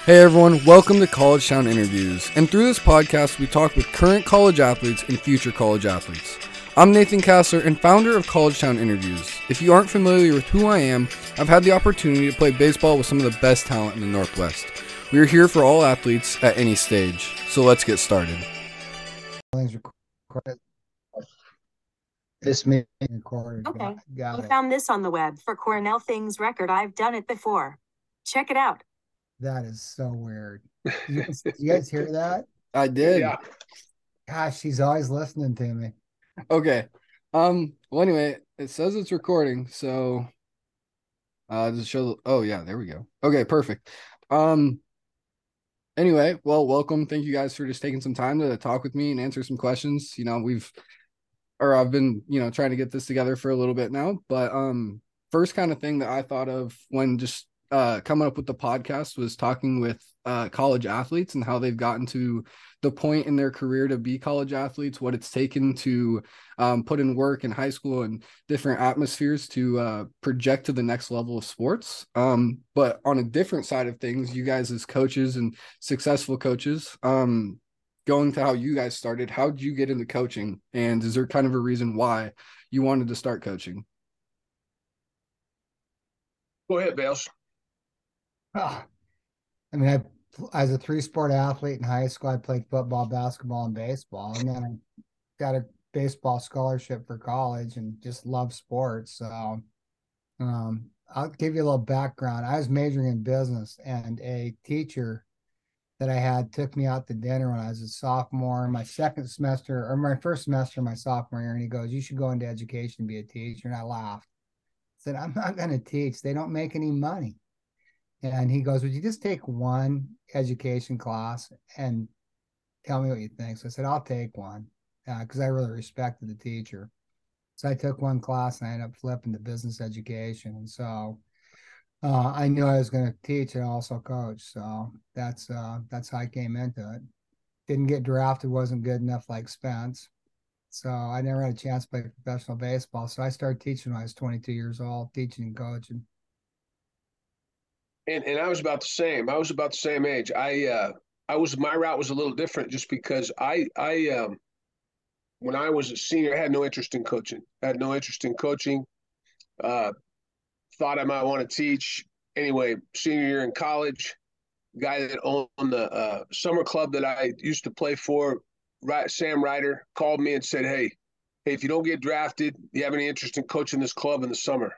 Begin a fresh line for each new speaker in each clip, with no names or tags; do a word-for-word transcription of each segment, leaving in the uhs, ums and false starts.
Hey everyone, welcome to College Town Interviews. And through this podcast, we talk with current college athletes and future college athletes. I'm Nathan Kassler and founder of College Town Interviews. If you aren't familiar with who I am, I've had the opportunity to play baseball with some of the best talent in the Northwest. We are here for all athletes at any stage. So let's get started.
This meeting recorded.
Okay.
Got, got
I
it.
found this on the web for Cornell Things Record. I've done it before. Check it out.
That is so weird. You guys, you guys hear that?
I did.
Yeah.
Gosh, she's always listening to me.
Okay. Um. Well, anyway, it says it's recording, so uh, just show. Oh yeah, there we go. Okay, perfect. Um. Anyway, well, welcome. Thank you guys for just taking some time to talk with me and answer some questions. You know, we've or I've been, you know, trying to get this together for a little bit now, but um, first kind of thing that I thought of when just uh coming up with the podcast was talking with uh college athletes and how they've gotten to the point in their career to be college athletes, what it's taken to um, put in work in high school and different atmospheres to uh, project to the next level of sports. Um, but on a different side of things, you guys as coaches and successful coaches, um, going to how you guys started, how did you get into coaching? And is there kind of a reason why you wanted to start coaching?
Go ahead, Bales.
Oh, I mean, I as a three-sport athlete in high school, I played football, basketball, and baseball, and then I got a baseball scholarship for college and just love sports. So, um, I'll give you a little background. I was majoring in business, and a teacher that I had took me out to dinner when I was a sophomore, my second semester or my first semester, my sophomore year, and he goes, "You should go into education and be a teacher." And I laughed. I said, "I'm not going to teach. They don't make any money." And he goes, "Would you just take one education class and tell me what you think?" So I said, "I'll take one," because uh, I really respected the teacher. So I took one class and I ended up flipping to business education. And so uh, I knew I was going to teach and also coach. So that's uh, that's how I came into it. Didn't get drafted, wasn't good enough like Spence. So I never had a chance to play professional baseball. So I started teaching when I was twenty-two years old, teaching and coaching.
And and I was about the same. I was about the same age. I uh I was my route was a little different just because I I um when I was a senior, I had no interest in coaching. I had no interest in coaching. Uh thought I might want to teach. Anyway, senior year in college, guy that owned the uh, summer club that I used to play for, right, Sam Ryder, called me and said, "Hey, hey, if you don't get drafted, you have any interest in coaching this club in the summer?"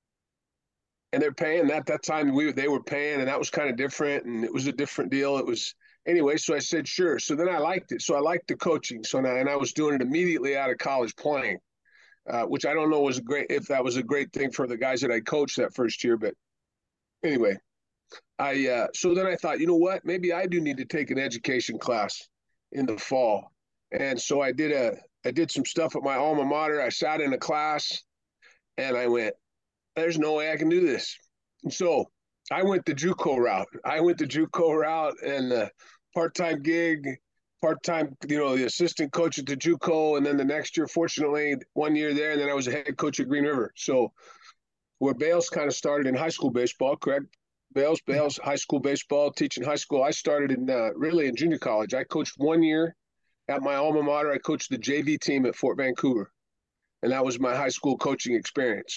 And they're paying at that time. We they were paying, and that was kind of different, and it was a different deal. It was anyway. So I said sure. So then I liked it. So I liked the coaching. So now and I was doing it immediately out of college playing, uh, which I don't know was a great if that was a great thing for the guys that I coached that first year. But anyway, I uh, so then I thought, you know what? Maybe I do need to take an education class in the fall. And so I did a I did some stuff at my alma mater. I sat in a class, and I went, there's no way I can do this. And so I went the JUCO route. I went the JUCO route and the part-time gig, part-time, you know, the assistant coach at the JUCO, and then the next year, fortunately, one year there, and then I was a head coach at Green River. So where Bales kind of started in high school baseball, correct? Bales, Bales, high school baseball, teaching high school. I started in uh, really in junior college. I coached one year at my alma mater. I coached the J V team at Fort Vancouver, and that was my high school coaching experience.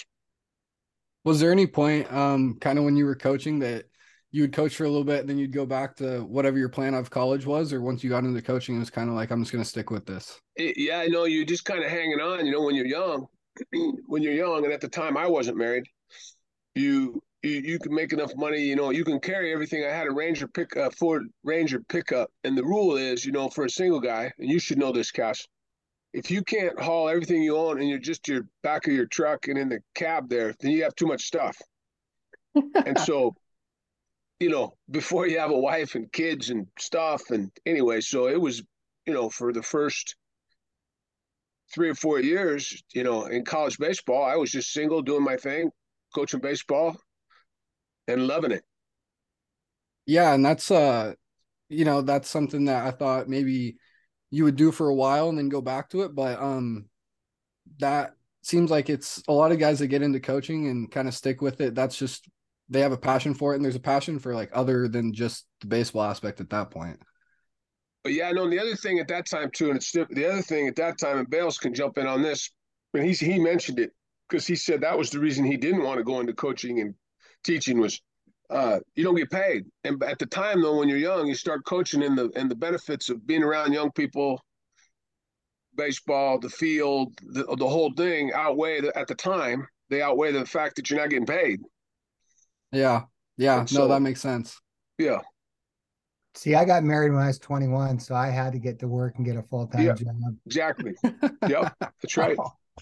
Was there any point, um, kind of when you were coaching that you would coach for a little bit, and then you'd go back to whatever your plan of college was, or once you got into coaching, it was kind of like, I'm just going to stick with this?
It, yeah, I know you're just kind of hanging on, you know, when you're young, when you're young. And at the time I wasn't married, you, you, you can make enough money, you know, you can carry everything. I had a Ranger pick, uh, Ford Ranger pickup. And the rule is, you know, for a single guy, and you should know this, Cass, if you can't haul everything you own and you're just your back of your truck and in the cab there, then you have too much stuff. And so, you know, before you have a wife and kids and stuff. And anyway, so it was, you know, for the first three or four years, you know, in college baseball, I was just single doing my thing, coaching baseball and loving it.
Yeah, and that's uh, you know, that's something that I thought maybe you would do for a while and then go back to it, but um, that seems like it's a lot of guys that get into coaching and kind of stick with it. That's just they have a passion for it, and there's a passion for like other than just the baseball aspect at that point.
But yeah, no, and the other thing at that time too, and it's the other thing at that time, and Bales can jump in on this, but he's he mentioned it because he said that was the reason he didn't want to go into coaching and teaching was uh, you don't get paid. And at the time though, when you're young, you start coaching and the and the benefits of being around young people, baseball, the field, the, the whole thing outweigh the, at the time, they outweigh the fact that you're not getting paid.
Yeah. Yeah.
And
No,
so,
that makes sense.
Yeah.
See, I got married when I was twenty-one, so I had to get to work and get a full-time
Yeah.
job.
Exactly. Yep. That's right.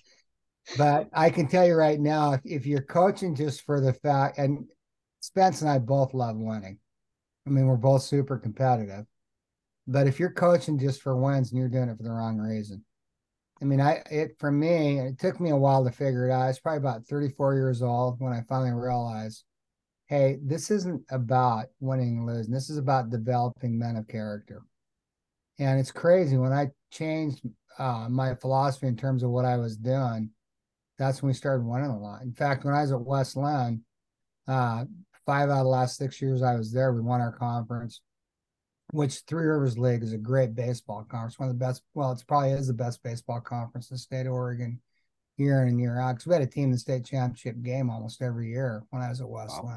But I can tell you right now, if, if you're coaching just for the fact, and Spence and I both love winning. I mean, we're both super competitive. But if you're coaching just for wins and you're doing it for the wrong reason. I mean, I it for me, it took me a while to figure it out. I was probably about thirty-four years old when I finally realized, hey, this isn't about winning and losing. This is about developing men of character. And it's crazy. When I changed uh, my philosophy in terms of what I was doing, that's when we started winning a lot. In fact, when I was at West Linn, uh, five out of the last six years I was there, we won our conference, which Three Rivers League is a great baseball conference, one of the best. Well, it's probably is the best baseball conference in the state of Oregon, year in and year out. Because we had a team in the state championship game almost every year when I was at West Linn.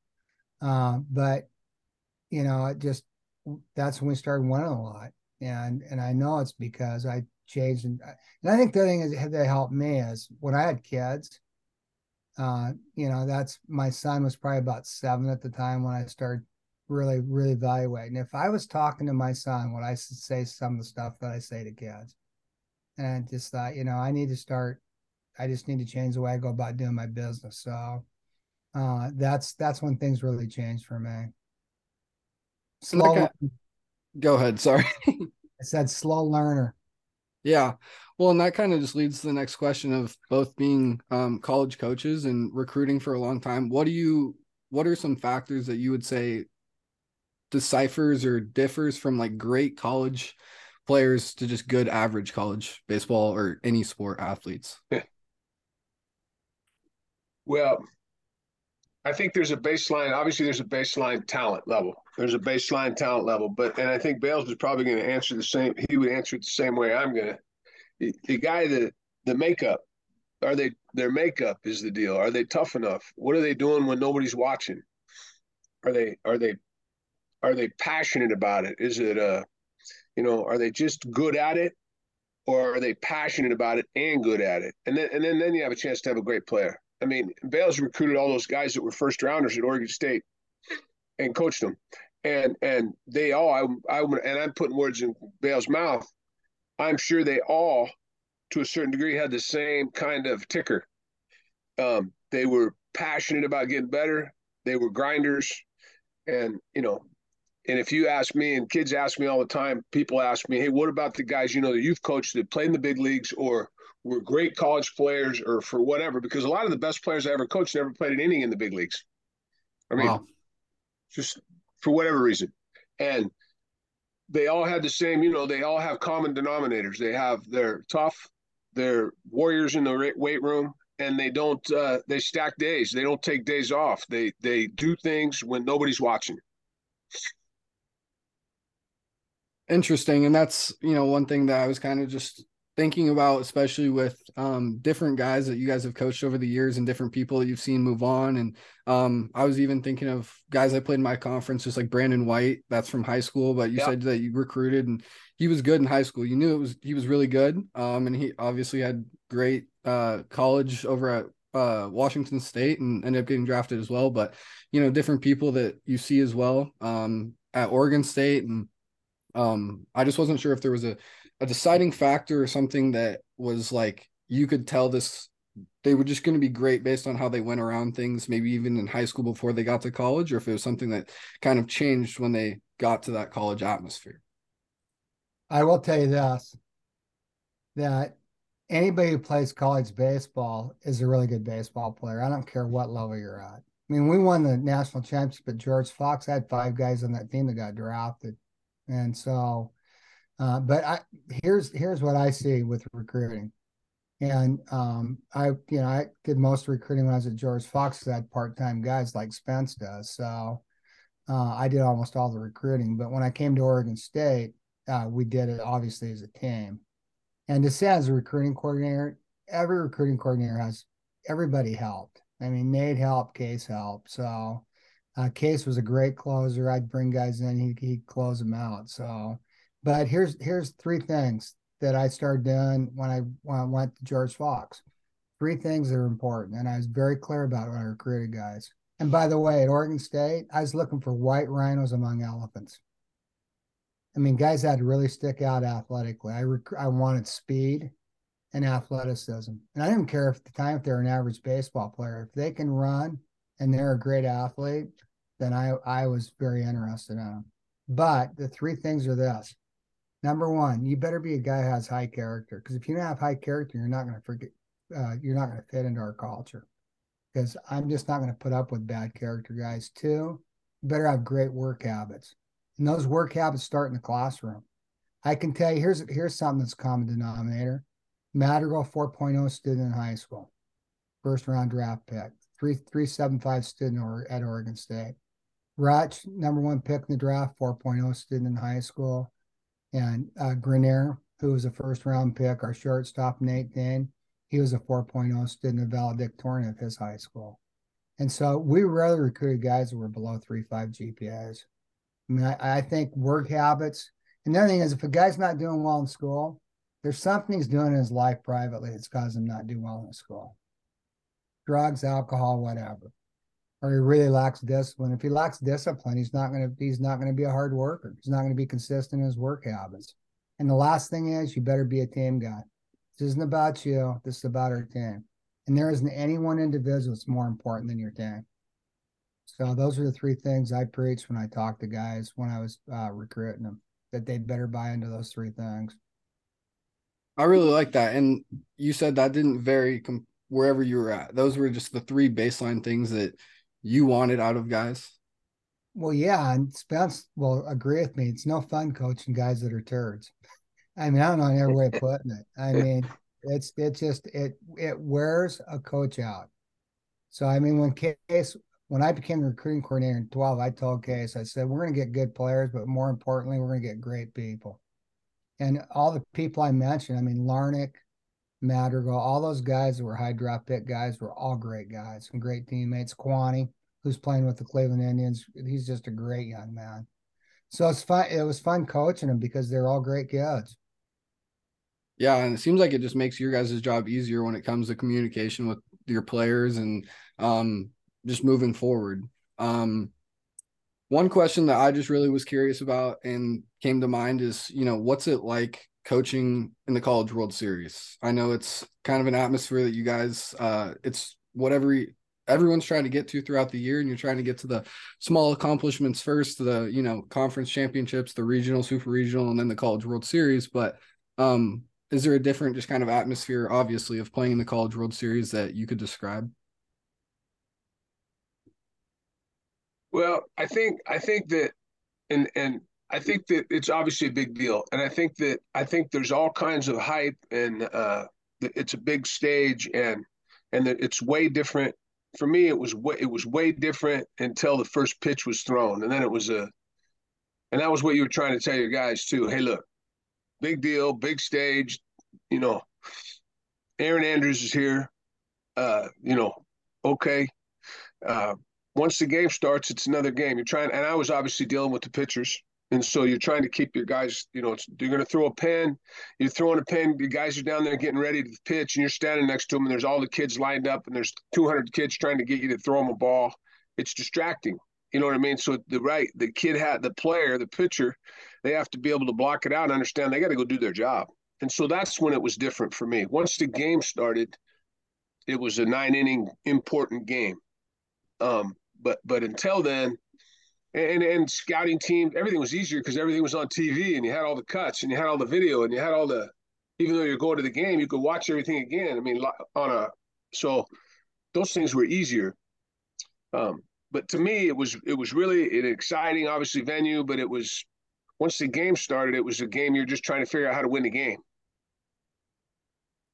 Wow. Uh, but you know, it just that's when we started winning a lot, and and I know it's because I changed, and, and I think the thing is that helped me is when I had kids. Uh, you know, that's my son was probably about seven at the time when I started really, really evaluating. If I was talking to my son, would I say some of the stuff that I say to kids? And I just thought, you know, I need to start. I just need to change the way I go about doing my business. So uh, that's that's when things really changed for me. Slow.
Kind of, go ahead. Sorry.
I said slow learner.
Yeah. Well, and that kind of just leads to the next question of both being um, college coaches and recruiting for a long time. What do you, what are some factors that you would say deciphers or differs from like great college players to just good average college baseball or any sport athletes?
Well, I think there's a baseline. Obviously, there's a baseline talent level. There's a baseline talent level, but and I think Bales is probably going to answer the same. He would answer it the same way I'm going to. The, the guy that the makeup, are they their makeup is the deal? Are they tough enough? What are they doing when nobody's watching? Are they are they are they passionate about it? Is it uh you know are they just good at it, or are they passionate about it and good at it? And then and then then you have a chance to have a great player. I mean, Bales recruited all those guys that were first rounders at Oregon State and coached them, and and they all I I and I'm putting words in Bales' mouth. I'm sure they all, to a certain degree, had the same kind of ticker. Um, they were passionate about getting better. They were grinders, and you know, and if you ask me, and kids ask me all the time, people ask me, "Hey, what about the guys you know that you've coached that played in the big leagues or were great college players or for whatever?" Because a lot of the best players I ever coached never played an inning in the big leagues. I mean, wow. Just for whatever reason, and they all had the same, you know, they all have common denominators. They have, they're tough, they're warriors in the weight room, and they don't, uh, they stack days. They don't take days off. They, they do things when nobody's watching.
Interesting. And that's, you know, one thing that I was kind of just thinking about, especially with um, different guys that you guys have coached over the years and different people that you've seen move on. And um, I was even thinking of guys I played in my conference, just like Brandon White, that's from high school, but you yep. said that you recruited and he was good in high school. You knew it was, he was really good. Um, and he obviously had great uh, college over at uh, Washington State and ended up getting drafted as well. But, you know, different people that you see as well um, at Oregon State. And um, I just wasn't sure if there was a, a deciding factor or something that was like, you could tell this, they were just going to be great based on how they went around things, maybe even in high school before they got to college, or if it was something that kind of changed when they got to that college atmosphere.
I will tell you this, that anybody who plays college baseball is a really good baseball player. I don't care what level you're at. I mean, we won the national championship at George Fox. I had five guys on that team that got drafted. And so, Uh, but I here's here's what I see with recruiting. And um, I, you know, I did most recruiting when I was at George Fox. I had part-time guys like Spence does. So uh, I did almost all the recruiting. But when I came to Oregon State, uh, we did it obviously as a team. And to say as a recruiting coordinator, every recruiting coordinator has everybody helped. I mean, Nate helped, Case helped. So uh, Case was a great closer. I'd bring guys in, he, he'd close them out. So, but here's here's three things that I started doing when I when I went to George Fox. Three things that are important, and I was very clear about when I recruited guys. And by the way, at Oregon State, I was looking for white rhinos among elephants. I mean, guys had to really stick out athletically. I rec- I wanted speed and athleticism, and I didn't care if at the time if they're an average baseball player. If they can run and they're a great athlete, then I I was very interested in them. But the three things are this: number one, you better be a guy who has high character, because if you don't have high character, you're not going to forget. Uh, you're not going to fit into our culture. Because I'm just not going to put up with bad character guys. Two, you better have great work habits. And those work habits start in the classroom. I can tell you, here's here's something that's common denominator. Madrigal four point oh student in high school, first round draft pick, three three seven five student or, at Oregon State. Rutch, number one pick in the draft, four point oh student in high school. And uh, Grenier, who was a first round pick, our shortstop, Nate Dane, he was a four point oh student of valedictorian of his high school. And so we rarely recruited guys that were below three point five G P As. I mean, I, I think work habits. And the other thing is, if a guy's not doing well in school, there's something he's doing in his life privately that's causing him not do well in school. Drugs, alcohol, whatever. Or he really lacks discipline. If he lacks discipline, he's not gonna he's not gonna be a hard worker. He's not gonna be consistent in his work habits. And the last thing is, you better be a team guy. This isn't about you. This is about our team. And there isn't any one individual that's more important than your team. So those are the three things I preach when I talk to guys when I was uh, recruiting them, that they'd better buy into those three things.
I really like that. And you said that didn't vary com- wherever you were at. Those were just the three baseline things that you wanted out of guys.
Well, yeah, and Spence will agree with me. It's no fun coaching guys that are turds. I mean, I don't know any other way of putting it. I mean, it's it just it it wears a coach out. So I mean, when Case when I became the recruiting coordinator in twelve, I told Case, I said, we're gonna get good players, but more importantly, we're gonna get great people. And all the people I mentioned, I mean, Larnick, Madrigal, all those guys that were high draft pick guys were all great guys and great teammates. Kwani, who's playing with the Cleveland Indians, he's just a great young man. So it's fun. It was fun coaching them because they're all great kids.
Yeah, and it seems like it just makes your guys' job easier when it comes to communication with your players and um, just moving forward. Um, one question that I just really was curious about and came to mind is, you know, what's it like coaching in the College World Series? I know it's kind of an atmosphere that you guys, uh, it's whatever everyone's trying to get to throughout the year, and you're trying to get to the small accomplishments first, the, you know, conference championships, the regional, super regional, and then the College World Series. But um, is there a different just kind of atmosphere, obviously, of playing the College World Series that you could describe?
Well, I think I think that and and I think that it's obviously a big deal, and I think that I think there's all kinds of hype, and uh, it's a big stage, and and that it's way different. For me, it was way, it was way different until the first pitch was thrown, and then it was a, and that was what you were trying to tell your guys too. Hey, look, big deal, big stage, you know. Aaron Andrews is here, uh, you know. Okay, uh, once the game starts, it's another game. You're trying, and I was obviously dealing with the pitchers. And so you're trying to keep your guys, you know, it's, you're going to throw a pen, you're throwing a pen, the guys are down there getting ready to pitch, and you're standing next to them, and there's all the kids lined up, and there's two hundred kids trying to get you to throw them a ball. It's distracting. You know what I mean? So the right, the kid had, the player, the pitcher, they have to be able to block it out and understand they got to go do their job. And so that's when it was different for me. Once the game started, it was a nine inning important game. Um, but but until then, and and scouting team, everything was easier because everything was on T V, and you had all the cuts, and you had all the video, and you had all the. Even though you're going to the game, you could watch everything again. I mean, on a so those things were easier. Um, but to me, it was it was really an exciting, obviously venue. But it was once the game started, it was a game you're just trying to figure out how to win the game.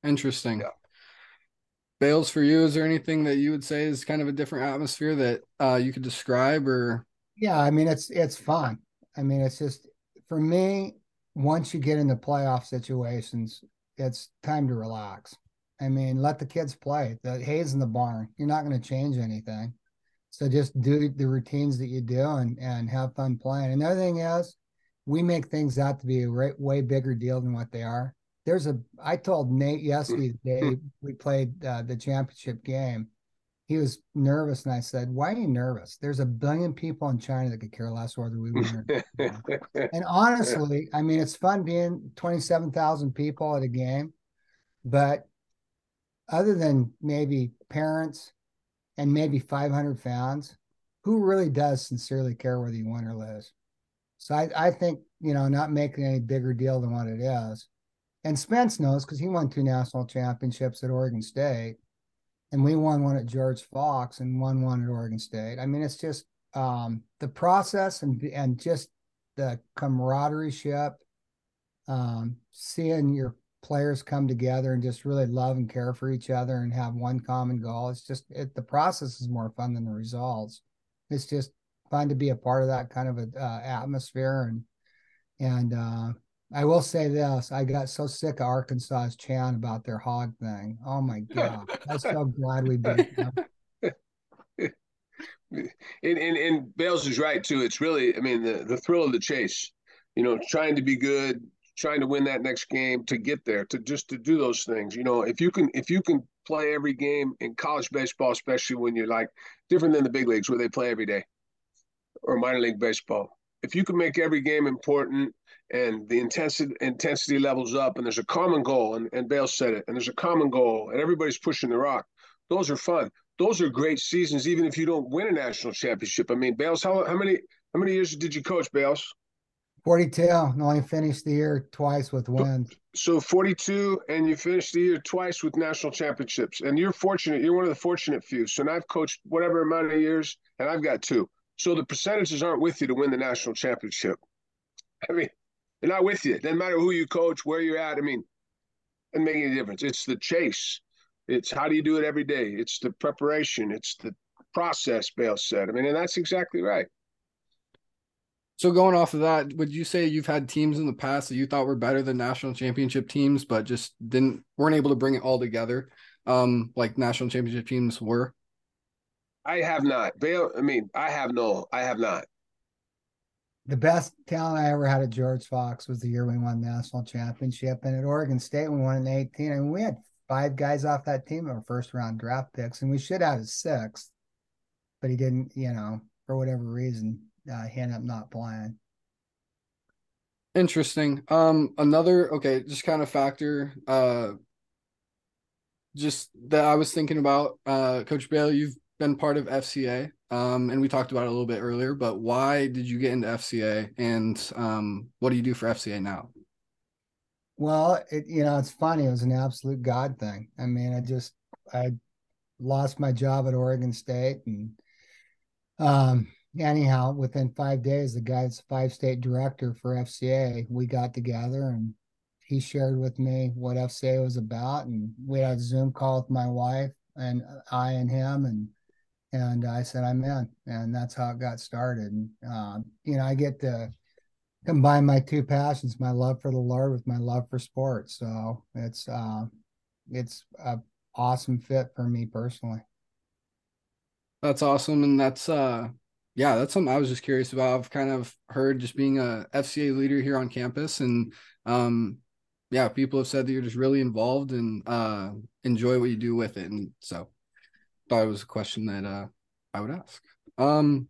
Interesting.
Yeah.
Bales, for you, is there anything that you would say is kind of a different atmosphere that uh, you could describe? Or
Yeah, I mean it's it's fun. I mean it's just for me, once you get into playoff situations, it's time to relax. I mean, let the kids play. The hay's in the barn. You're not going to change anything. So just do the routines that you do and and have fun playing. Another thing is, we make things out to be a way, way bigger deal than what they are. There's a. I told Nate yesterday the day we played uh, the championship game. He was nervous, and I said, "Why are you nervous? There's a billion people in China that could care less whether we win or not." And honestly, I mean, it's fun being twenty-seven thousand people at a game, but other than maybe parents and maybe five hundred fans, who really does sincerely care whether you win or lose? So I, I think, you know, not making any bigger deal than what it is. And Spence knows because he won two national championships at Oregon State, and we won one at George Fox and won one at Oregon State. I mean, it's just um, the process and and just the camaraderie ship, um, seeing your players come together and just really love and care for each other and have one common goal. It's just it, the process is more fun than the results. It's just fun to be a part of that kind of a uh, atmosphere. And and uh, I will say this: I got so sick of Arkansas's chant about their hog thing. Oh my god! I'm so glad we beat them.
and, and and Bales is right too. It's really, I mean, the the thrill of the chase. You know, trying to be good, trying to win that next game, to get there, to just to do those things. You know, if you can if you can play every game in college baseball, especially when you're like different than the big leagues where they play every day, or minor league baseball. If you can make every game important and the intensity intensity levels up, and there's a common goal, and, and Bale said it, and there's a common goal, and everybody's pushing the rock, those are fun. Those are great seasons, even if you don't win a national championship. I mean, Bales, how, how many how many years did you coach, Bales?
forty-two, and only finished the year twice with wins.
So forty-two, and you finished the year twice with national championships. And you're fortunate. You're one of the fortunate few. So now I've coached whatever amount of years, and I've got two. So the percentages aren't with you to win the national championship. I mean, they're not with you. It doesn't matter who you coach, where you're at. I mean, it doesn't make any difference. It's the chase. It's how do you do it every day. It's the preparation. It's the process, Bale said. I mean, and that's exactly right.
so going off of that, would you say you've had teams in the past that you thought were better than national championship teams, but just didn't weren't able to bring it all together, um, like national championship teams were?
I have not. Bale, I mean, I have no, I have not.
The best talent I ever had at George Fox was the year we won the national championship. And at Oregon State, we won in eighteen. I mean, we had five guys off that team that were first round draft picks, and we should have a sixth, but he didn't, you know, for whatever reason, uh, he ended up not playing.
Interesting. Um, another okay, just kind of factor, uh, just that I was thinking about, uh, Coach Bale, you've been part of F C A, um, and we talked about it a little bit earlier, but why did you get into F C A, and um, what do you do for F C A now?
Well, it, you know, it's funny. It was an absolute God thing. I mean, I just, I lost my job at Oregon State, and um, anyhow, within five days, the guy's five state director for F C A, we got together and he shared with me what F C A was about. And we had a Zoom call with my wife and I and him. And, and I said, I'm in. And that's how it got started. And, uh, you know, I get to combine my two passions, my love for the Lord with my love for sports. So it's, uh, it's a awesome fit for me personally.
That's awesome, and that's uh, yeah, that's something I was just curious about. I've kind of heard just being a F C A leader here on campus, and um, yeah, people have said that you're just really involved and uh, enjoy what you do with it, and so thought it was a question that uh, I would ask. Um,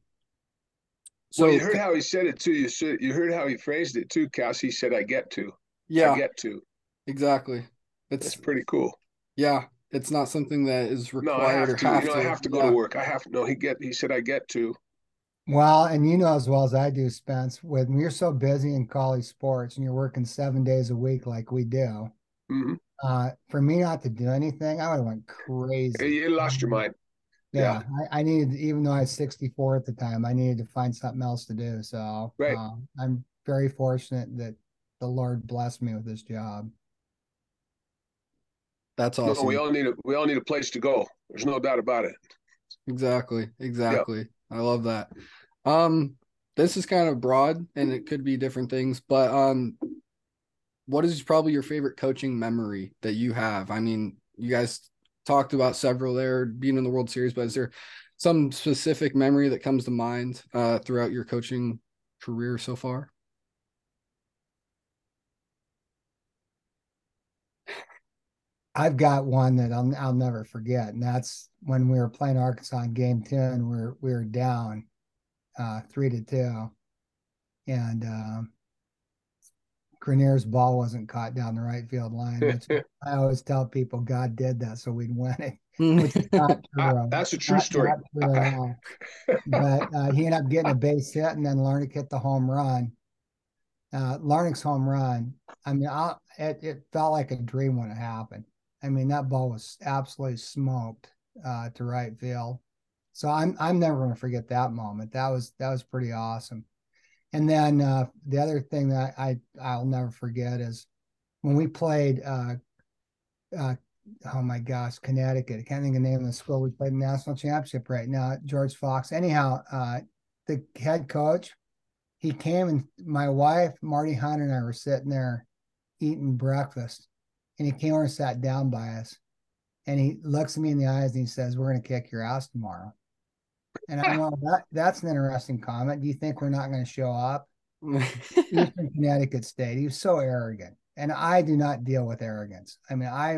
so
Well, you heard how he said it too. You said you heard how he phrased it too, Cass. He said, "I get to,
yeah,
I get to."
exactly.
That's
It's
pretty cool.
yeah, it's not something that is
No, I
required or
have to.
have
You know,
to.
I have to go
Yeah.
to work. I have no. He get. He said, "I get to."
Well, and you know as well as I do, Spence, when you're so busy in college sports and you're working seven days a week like we do,
Mm-hmm.
uh, for me not to do anything, I would have went crazy.
You lost your mind.
Yeah, I, I needed, even though I was sixty-four at the time, I needed to find something else to do. So
Right.
uh, I'm very fortunate that the Lord blessed me with this job.
That's
No, we
awesome.
all need a we all need a place to go. There's no doubt about it.
Exactly.
Yep.
Exactly. I love that. Um, this is kind of broad and it could be different things, but um, what is probably your favorite coaching memory that you have? I mean, you guys talked about several there being in the World Series, but is there some specific memory that comes to mind uh, throughout your coaching career so far?
I've got one that I'll I'll never forget, and that's when we were playing Arkansas in game two, and we we're we were down uh, three to two, and um, Grenier's ball wasn't caught down the right field line, which I always tell people God did that so we'd win it, which is not
I,
true.
that's a true
Not
story.
not true at all. But uh, he ended up getting a base hit, and then Larnick hit the home run. Uh, Larnick's home run. I mean, I, it it felt like a dream when it happened. I mean, that ball was absolutely smoked uh, to right field. So I'm I'm never going to forget that moment. That was that was pretty awesome. And then uh, the other thing that I I'll never forget is when we played. Uh, uh, oh my gosh, Connecticut. I can't think of the name of the school. We played the national championship right now. George Fox. Anyhow, uh, the head coach, he came and my wife Marty Hunter and I were sitting there eating breakfast, and he came over and sat down by us, and he looks at me in the eyes and he says, "We're going to kick your ass tomorrow." And I know that that's an interesting comment. Do you think we're not going to show up? He's from Connecticut State. He was so arrogant, and I do not deal with arrogance. I mean, I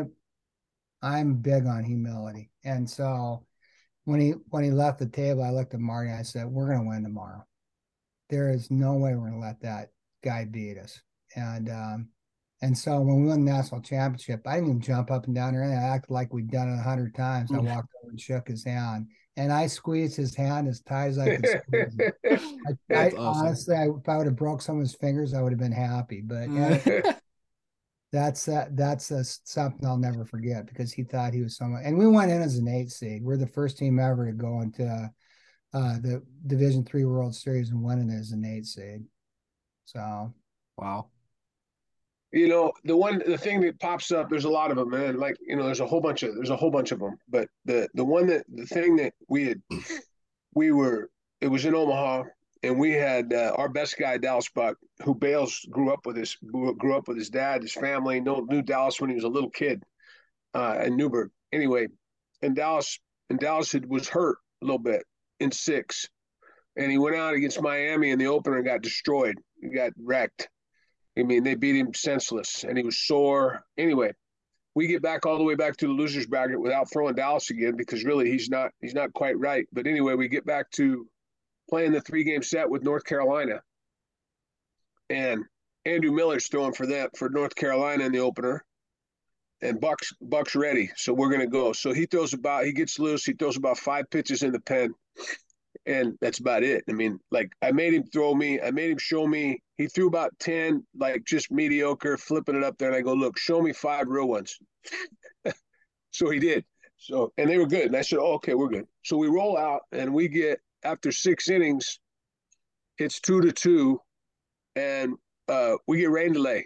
I'm big on humility, and so when he when he left the table, I looked at Marty and I said, "We're going to win tomorrow. There is no way we're going to let that guy beat us." And um, and so when we won the national championship, I didn't even jump up and down or anything. I acted like we'd done it a hundred times. I walked over and shook his hand, and I squeezed his hand as tight as I could squeeze it. I,
That's
I
awesome.
honestly, I, if I would have broke some of his fingers, I would have been happy. But anyway, that's uh, that's uh, something I'll never forget because he thought he was someone. And we went in as an eight seed. We're the first team ever to go into uh, the Division Three World Series and win it as an eight seed. So
Wow.
You know, the one, the thing that pops up, there's a lot of them, man. Like, you know, there's a whole bunch of, there's a whole bunch of them. But the the one that, the thing that we had, we were, it was in Omaha, and we had uh, our best guy, Dallas Buck, who Bales grew up with his, grew up with his dad, his family, knew, knew Dallas when he was a little kid uh, in Newburgh. Anyway, and Dallas, and Dallas had, was hurt a little bit in six, and he went out against Miami in the opener and got destroyed. He got wrecked. I mean, they beat him senseless, and he was sore. Anyway, we get back all the way back to the losers bracket without throwing Dallas again because really he's not he's not quite right. But anyway, we get back to playing the three game set with North Carolina, and Andrew Miller's throwing for them for North Carolina in the opener, and Buck's Buck's ready, so we're gonna go. So he throws about he gets loose. He throws about five pitches in the pen, and that's about it. I mean, like I made him throw me, I made him show me. He threw about ten, like just mediocre, flipping it up there, and I go, look, show me five real ones. So he did. So and they were good, and I said, oh, okay, we're good. So we roll out, and we get after six innings, it's two to two, and uh, we get rain delay.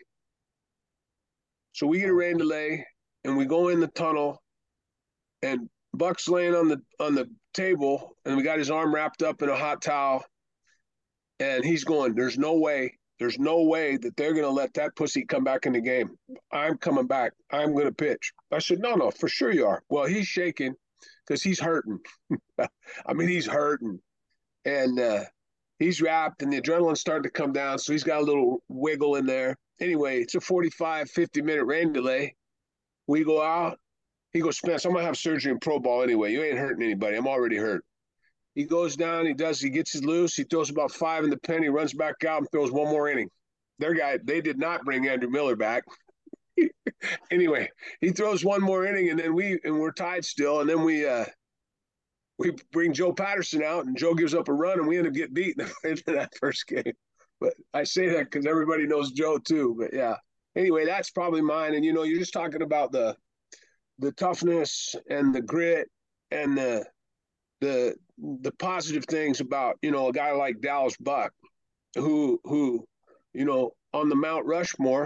So we get a rain delay, and we go in the tunnel, and Buck's laying on the on the table, and we got his arm wrapped up in a hot towel, and he's going, there's no way, there's no way that they're going to let that pussy come back in the game. I'm coming back. I'm going to pitch. I said, no, no, for sure you are. Well, he's shaking because he's hurting. I mean, he's hurting. And uh, he's wrapped, and the adrenaline's starting to come down, so he's got a little wiggle in there. Anyway, it's a forty-five, fifty-minute rain delay. We go out. He goes, Spence, I'm going to have surgery in pro ball anyway. You ain't hurting anybody. I'm already hurt. He goes down, he does, he gets his loose, he throws about five in the pen, he runs back out and throws one more inning. Their guy, they did not bring Andrew Miller back. Anyway, he throws one more inning, and then we and we're tied still, and then we uh we bring Joe Patterson out, and Joe gives up a run, and we end up getting beat in that first game. But I say that because everybody knows Joe too. But yeah. Anyway, that's probably mine. And you know, you're just talking about the the toughness and the grit and the the the positive things about, you know, a guy like Dallas Buck, who who, you know, on the Mount Rushmore,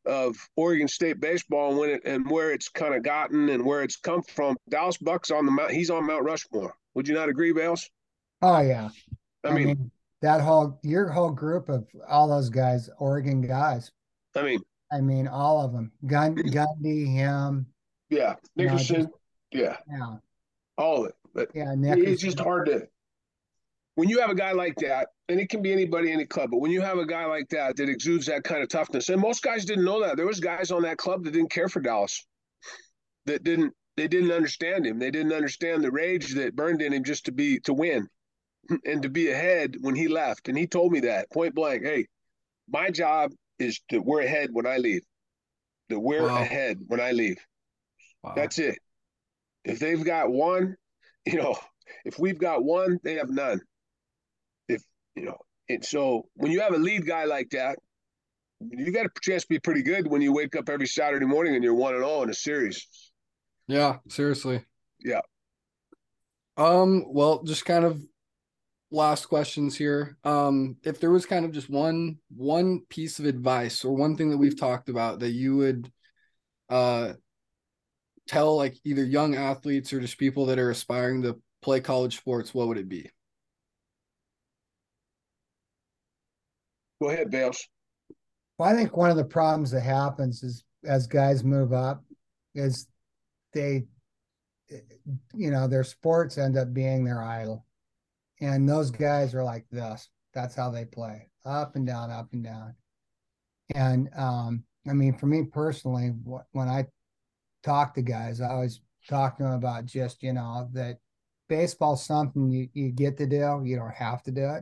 of Oregon State baseball and when it and where it's kind of gotten and where it's come from. Dallas Buck's on the Mount. He's on Mount Rushmore. Would you not agree, Bales?
Oh yeah.
I,
I
mean,
mean, that whole your whole group of all those guys, Oregon guys.
I mean,
I mean, all of them. Gun, Gundy, him.
yeah, Nickerson,
you know, just,
yeah,
yeah,
all of it. But
yeah,
Nickerson. It's just
Nickerson.
hard to. When you have a guy like that, and it can be anybody, any club, but when you have a guy like that that exudes that kind of toughness, and most guys didn't know that. There was guys on that club that didn't care for Dallas, that didn't they didn't understand him. They didn't understand the rage that burned in him just to be to win and to be ahead when he left. And he told me that point blank. Hey, my job is that we're ahead when I leave. That we're
Wow.
ahead when I leave.
Wow.
That's it. If they've got one, you know, if we've got one, they have none. If you know, and so when you have a lead guy like that, you got a chance to be pretty good when you wake up every Saturday morning and you're one and all in a series.
Yeah, seriously.
Yeah.
Um, well, just kind of last questions here. Um, if there was kind of just one one piece of advice or one thing that we've talked about that you would uh tell like either young athletes or just people that are aspiring to play college sports, what would it be?
Go ahead, Bales.
Well, I think one of the problems that happens is as guys move up is they, you know, their sports end up being their idol. And those guys are like this. That's how they play. Up and down, up and down. And um, I mean, for me personally, when I talk to guys, I always talk to them about just, you know, that baseball's something you, you get to do. You don't have to do it.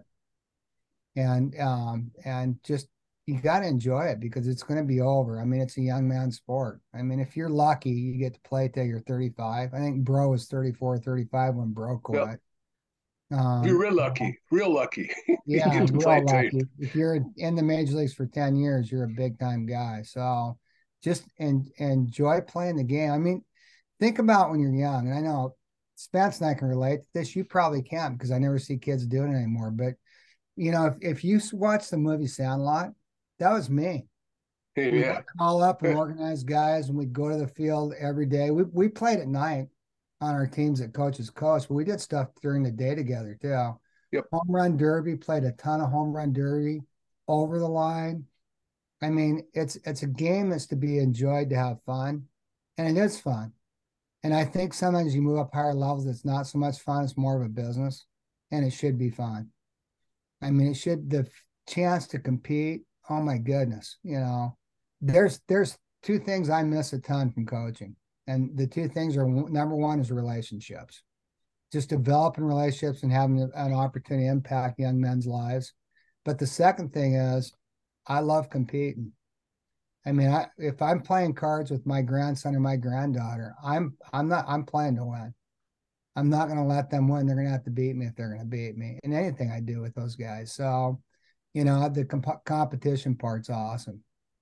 And um, and just you got to enjoy it because it's going to be over. I mean, it's a young man's sport. I mean, if you're lucky, you get to play till you're thirty-five. I think Bro was thirty-four, thirty-five when Bro quit.
Yep.
Um,
you're real lucky, real lucky.
Yeah,
you get to
real
play
lucky. If you're in the major leagues for ten years, you're a big time guy. So just en- enjoy playing the game. I mean, think about when you're young. And I know Spence and I can relate to this. You probably can't because I never see kids doing it anymore. But you know, if, if you watch the movie Sandlot, that was me.
Hey,
We
yeah.
would call up and organize guys, and we'd go to the field every day. We we played at night on our teams at Coach's Coast, but we did stuff during the day together too.
Yep.
Home run derby, played a ton of home run derby, over the line. I mean, it's it's a game that's to be enjoyed, to have fun, and it is fun. And I think sometimes you move up higher levels, it's not so much fun; it's more of a business, and it should be fun. I mean, it should the chance to compete. Oh my goodness, you know, there's there's two things I miss a ton from coaching, and the two things are number one is relationships, just developing relationships and having an opportunity to impact young men's lives. But the second thing is, I love competing. I mean, I, if I'm playing cards with my grandson or my granddaughter, I'm I'm not I'm playing to win. I'm not going to let them win. They're going to have to beat me if they're going to beat me in anything I do with those guys. So, you know, the comp- competition part's awesome.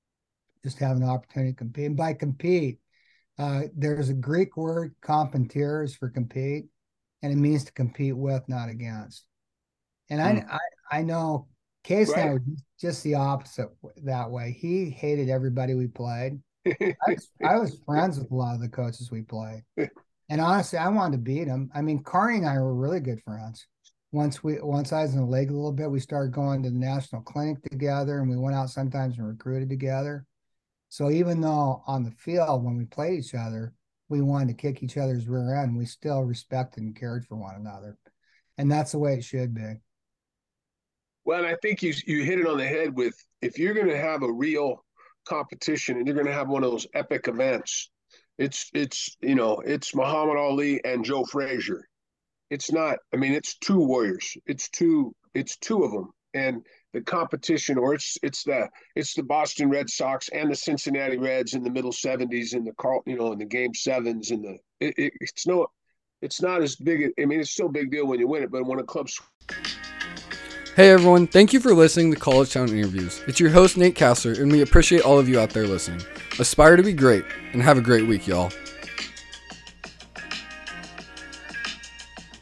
Just have an opportunity to compete. And by compete, uh, there's a Greek word, competiers, for compete, and it means to compete with, not against. And mm. I, I I know Case right. and I were just the opposite that way. He hated everybody we played. I, was, I was friends with a lot of the coaches we played. And honestly, I wanted to beat him. I mean, Carney and I were really good friends. Once we, once I was in the league a little bit, we started going to the national clinic together, and we went out sometimes and recruited together. So even though on the field, when we played each other, we wanted to kick each other's rear end, we still respected and cared for one another. And that's the way it should be.
Well, and I think you you hit it on the head with, if you're going to have a real competition and you're going to have one of those epic events, It's, it's you know, it's Muhammad Ali and Joe Frazier. It's not, I mean, it's two warriors. It's two, it's two of them. And the competition, or it's it's the it's the Boston Red Sox and the Cincinnati Reds in the middle seventies and the Carl, you know, in the game sevens and the it, it, it's no, it's not as big. I mean, it's still a big deal when you win it, but when a club's.
Hey everyone, thank you for listening to College Town Interviews. It's your host, Nate Kassler, and we appreciate all of you out there listening. Aspire to be great, and have a great week, y'all.